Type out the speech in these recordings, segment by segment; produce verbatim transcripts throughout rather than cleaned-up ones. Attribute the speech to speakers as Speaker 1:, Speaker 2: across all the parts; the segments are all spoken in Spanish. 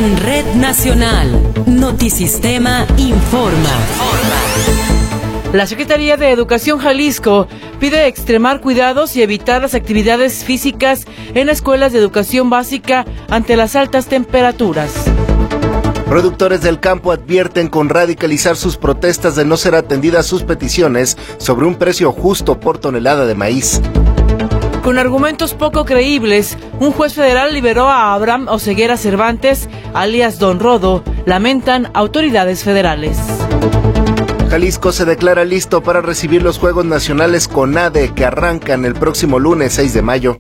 Speaker 1: En Red Nacional, Notisistema informa.
Speaker 2: La Secretaría de Educación Jalisco pide extremar cuidados y evitar las actividades físicas en escuelas de educación básica ante las altas temperaturas.
Speaker 3: Productores del campo advierten con radicalizar sus protestas de no ser atendidas sus peticiones sobre un precio justo por tonelada de maíz.
Speaker 2: Con argumentos poco creíbles, un juez federal liberó a Abraham Oseguera Cervantes, alias Don Rodo, lamentan autoridades federales.
Speaker 3: Jalisco se declara listo para recibir los Juegos Nacionales CONADE que arrancan el próximo lunes seis de mayo.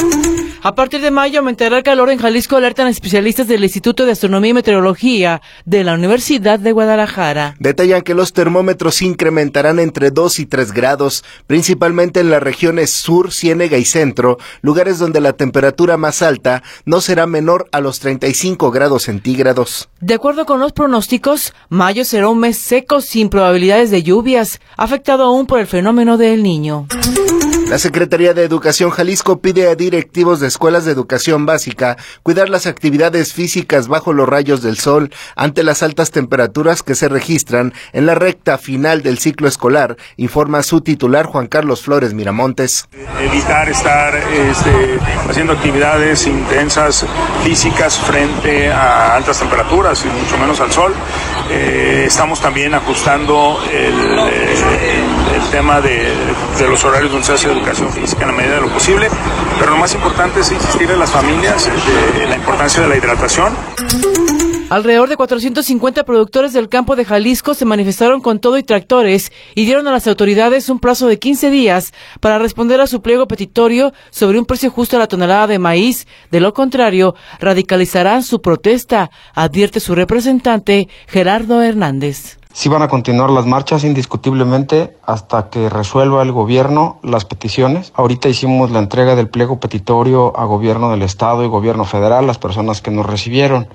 Speaker 2: A partir de mayo aumentará el calor en Jalisco, alertan especialistas del Instituto de Astronomía y Meteorología de la Universidad de Guadalajara.
Speaker 3: Detallan que los termómetros incrementarán entre dos y tres grados, principalmente en las regiones sur, Ciénega y centro, lugares donde la temperatura más alta no será menor a los treinta y cinco grados centígrados.
Speaker 2: De acuerdo con los pronósticos, mayo será un mes seco sin probabilidades de lluvias, afectado aún por el fenómeno del Niño.
Speaker 3: La Secretaría de Educación Jalisco pide a directivos de escuelas de educación básica cuidar las actividades físicas bajo los rayos del sol ante las altas temperaturas que se registran en la recta final del ciclo escolar, informa su titular Juan Carlos Flores Miramontes.
Speaker 4: Evitar estar este, haciendo actividades intensas físicas frente a altas temperaturas y mucho menos al sol. Eh, estamos también ajustando el, el, el tema de, de los horarios donde se hace educación física en la medida de lo posible, pero lo más importante es insistir en las familias de la importancia de la hidratación.
Speaker 2: Alrededor de cuatrocientos cincuenta productores del campo de Jalisco se manifestaron con todo y tractores y dieron a las autoridades un plazo de quince días para responder a su pliego petitorio sobre un precio justo a la tonelada de maíz. De lo contrario, radicalizarán su protesta, advierte su representante Gerardo Hernández.
Speaker 5: Sí van a continuar las marchas indiscutiblemente hasta que resuelva el gobierno las peticiones. Ahorita hicimos la entrega del pliego petitorio a gobierno del estado y gobierno federal, las personas que nos recibieron.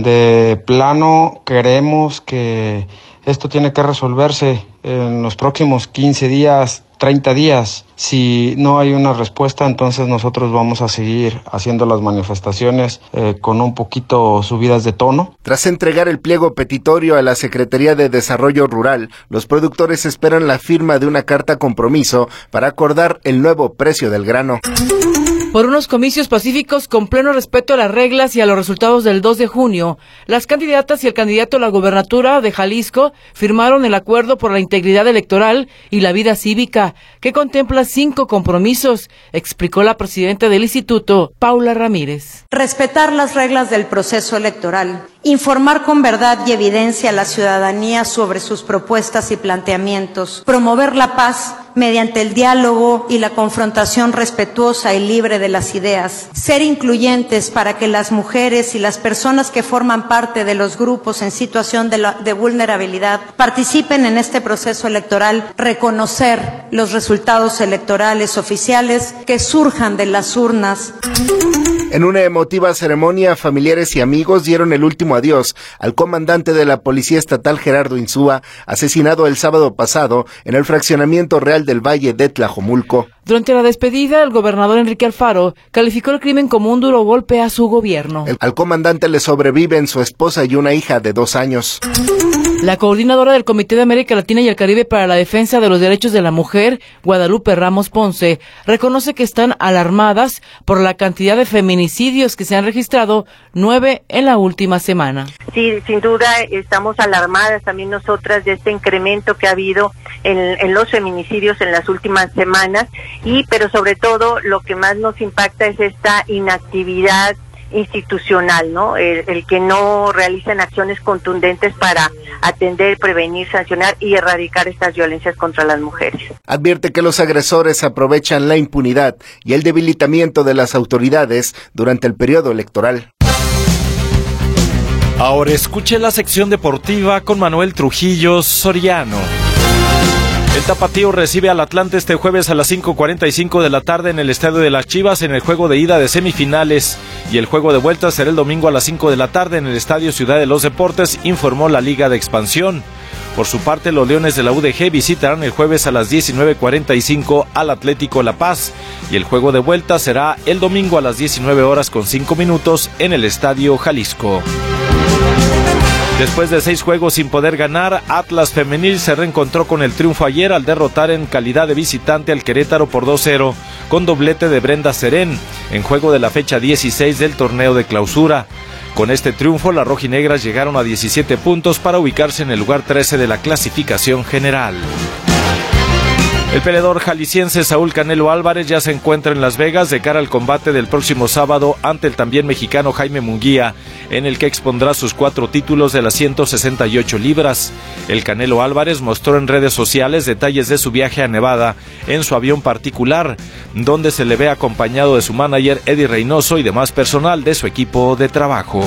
Speaker 5: De plano queremos que esto tiene que resolverse en los próximos quince días, treinta días. Si no hay una respuesta, entonces nosotros vamos a seguir haciendo las manifestaciones eh, con un poquito subidas de tono.
Speaker 3: Tras entregar el pliego petitorio a la Secretaría de Desarrollo Rural, los productores esperan la firma de una carta compromiso para acordar el nuevo precio del grano.
Speaker 2: Por unos comicios pacíficos con pleno respeto a las reglas y a los resultados del dos de junio, las candidatas y el candidato a la gobernatura de Jalisco firmaron el acuerdo por la integridad electoral y la vida cívica, que contempla cinco compromisos, explicó la presidenta del instituto, Paula Ramírez.
Speaker 6: Respetar las reglas del proceso electoral, informar con verdad y evidencia a la ciudadanía sobre sus propuestas y planteamientos, promover la paz mediante el diálogo y la confrontación respetuosa y libre de las ideas, ser incluyentes para que las mujeres y las personas que forman parte de los grupos en situación de, la, de vulnerabilidad participen en este proceso electoral, reconocer los resultados electorales oficiales que surjan de las urnas.
Speaker 3: En una emotiva ceremonia, familiares y amigos dieron el último adiós al comandante de la Policía Estatal Gerardo Insúa, asesinado el sábado pasado en el fraccionamiento Real del Valle de Tlajomulco.
Speaker 2: Durante la despedida, el gobernador Enrique Alfaro calificó el crimen como un duro golpe a su gobierno.
Speaker 3: El, al comandante le sobreviven su esposa y una hija de dos años.
Speaker 2: La coordinadora del Comité de América Latina y el Caribe para la Defensa de los Derechos de la Mujer, Guadalupe Ramos Ponce, reconoce que están alarmadas por la cantidad de feminicidios que se han registrado, nueve en la última semana.
Speaker 7: Sí, sin duda estamos alarmadas también nosotras de este incremento que ha habido en, en los feminicidios en las últimas semanas, y pero sobre todo lo que más nos impacta es esta inactividad institucional, ¿no? El, el que no realicen acciones contundentes para atender, prevenir, sancionar y erradicar estas violencias contra las mujeres.
Speaker 3: Advierte que los agresores aprovechan la impunidad y el debilitamiento de las autoridades durante el periodo electoral.
Speaker 8: Ahora escuche la sección deportiva con Manuel Trujillo Soriano. El Tapatío recibe al Atlante este jueves a las cinco cuarenta y cinco de la tarde en el Estadio de las Chivas en el juego de ida de semifinales, y el juego de vuelta será el domingo a las cinco de la tarde en el Estadio Ciudad de los Deportes, informó la Liga de Expansión. Por su parte, los Leones de la U D G visitarán el jueves a las diecinueve cuarenta y cinco al Atlético La Paz, y el juego de vuelta será el domingo a las diecinueve horas con cinco minutos en el Estadio Jalisco. Después de seis juegos sin poder ganar, Atlas Femenil se reencontró con el triunfo ayer al derrotar en calidad de visitante al Querétaro por dos cero, con doblete de Brenda Serén, en juego de la fecha dieciséis del torneo de clausura. Con este triunfo, las rojinegras llegaron a diecisiete puntos para ubicarse en el lugar trece de la clasificación general. El peleador jalisciense Saúl Canelo Álvarez ya se encuentra en Las Vegas de cara al combate del próximo sábado ante el también mexicano Jaime Munguía, en el que expondrá sus cuatro títulos de las ciento sesenta y ocho libras. El Canelo Álvarez mostró en redes sociales detalles de su viaje a Nevada en su avión particular, donde se le ve acompañado de su manager Eddie Reynoso y demás personal de su equipo de trabajo.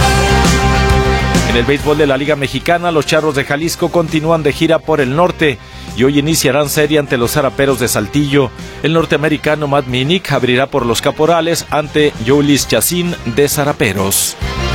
Speaker 8: En el béisbol de la Liga Mexicana, los Charros de Jalisco continúan de gira por el norte y hoy iniciarán serie ante los Zaraperos de Saltillo. El norteamericano Matt Minnick abrirá por los Caporales ante Youlis Chacín de Zaraperos.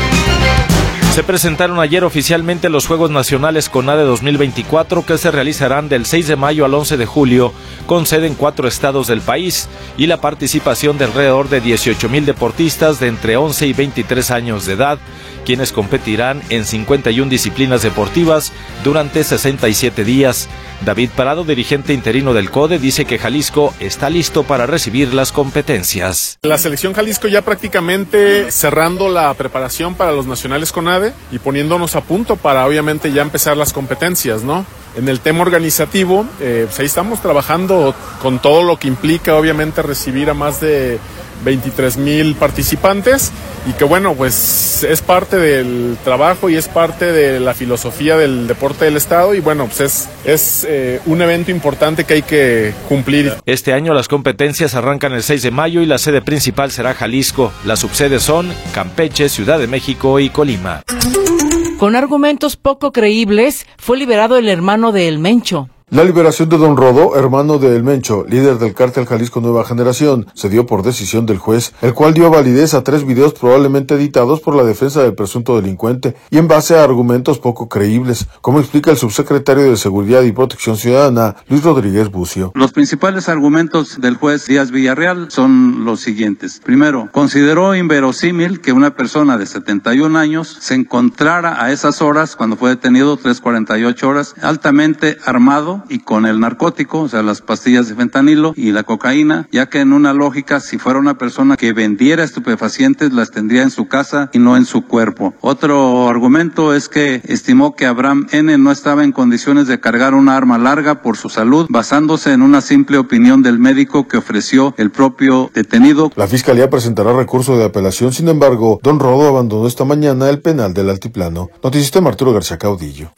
Speaker 8: Se presentaron ayer oficialmente los Juegos Nacionales CONADE dos mil veinticuatro, que se realizarán del seis de mayo al once de julio, con sede en cuatro estados del país y la participación de alrededor de dieciocho mil deportistas de entre once y veintitrés años de edad, quienes competirán en cincuenta y una disciplinas deportivas durante sesenta y siete días. David Parado, dirigente interino del CODE, dice que Jalisco está listo para recibir las competencias.
Speaker 9: La selección Jalisco ya prácticamente cerrando la preparación para los nacionales CONADE y poniéndonos a punto para obviamente ya empezar las competencias, ¿no? En el tema organizativo, eh, pues ahí estamos trabajando con todo lo que implica obviamente recibir a más de veintitrés mil participantes y que bueno, pues es parte del trabajo y es parte de la filosofía del deporte del estado y bueno, pues es, es eh, un evento importante que hay que cumplir.
Speaker 8: Este año las competencias arrancan el seis de mayo y la sede principal será Jalisco. Las subsedes son Campeche, Ciudad de México y Colima.
Speaker 2: Con argumentos poco creíbles, fue liberado el hermano de El Mencho.
Speaker 10: La liberación de Don Rodo, hermano de El Mencho, líder del cártel Jalisco Nueva Generación, se dio por decisión del juez, el cual dio validez a tres videos probablemente editados por la defensa del presunto delincuente y en base a argumentos poco creíbles, como explica el subsecretario de Seguridad y Protección Ciudadana, Luis Rodríguez Bucio.
Speaker 11: Los principales argumentos del juez Díaz Villarreal son los siguientes. Primero, consideró inverosímil que una persona de setenta y un años se encontrara a esas horas, cuando fue detenido, tres cuarenta y ocho horas, altamente armado y con el narcótico, o sea, las pastillas de fentanilo y la cocaína, ya que en una lógica, si fuera una persona que vendiera estupefacientes, las tendría en su casa y no en su cuerpo. Otro argumento es que estimó que Abraham N. no estaba en condiciones de cargar una arma larga por su salud, basándose en una simple opinión del médico que ofreció el propio detenido.
Speaker 10: La Fiscalía presentará recurso de apelación, sin embargo, Don Rodo abandonó esta mañana el penal del Altiplano. Noticistema Arturo García Caudillo.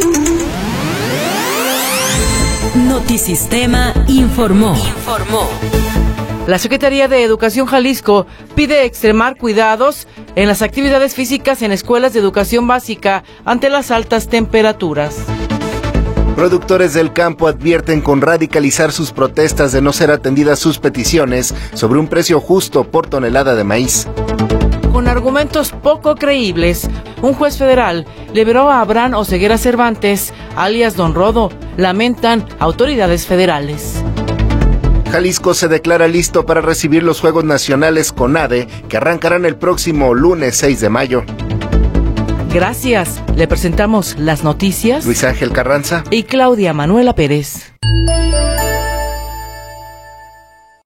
Speaker 1: Notisistema informó. Informó.
Speaker 2: La Secretaría de Educación Jalisco pide extremar cuidados en las actividades físicas en escuelas de educación básica ante las altas temperaturas.
Speaker 3: Productores del campo advierten con radicalizar sus protestas de no ser atendidas sus peticiones sobre un precio justo por tonelada de maíz.
Speaker 2: Con argumentos poco creíbles, un juez federal liberó a Abraham Oseguera Cervantes, alias Don Rodo, lamentan autoridades federales.
Speaker 3: Jalisco se declara listo para recibir los Juegos Nacionales CONADE, que arrancarán el próximo lunes seis de mayo.
Speaker 2: Gracias. Le presentamos las noticias.
Speaker 3: Luis Ángel Carranza
Speaker 2: y Claudia Manuela Pérez.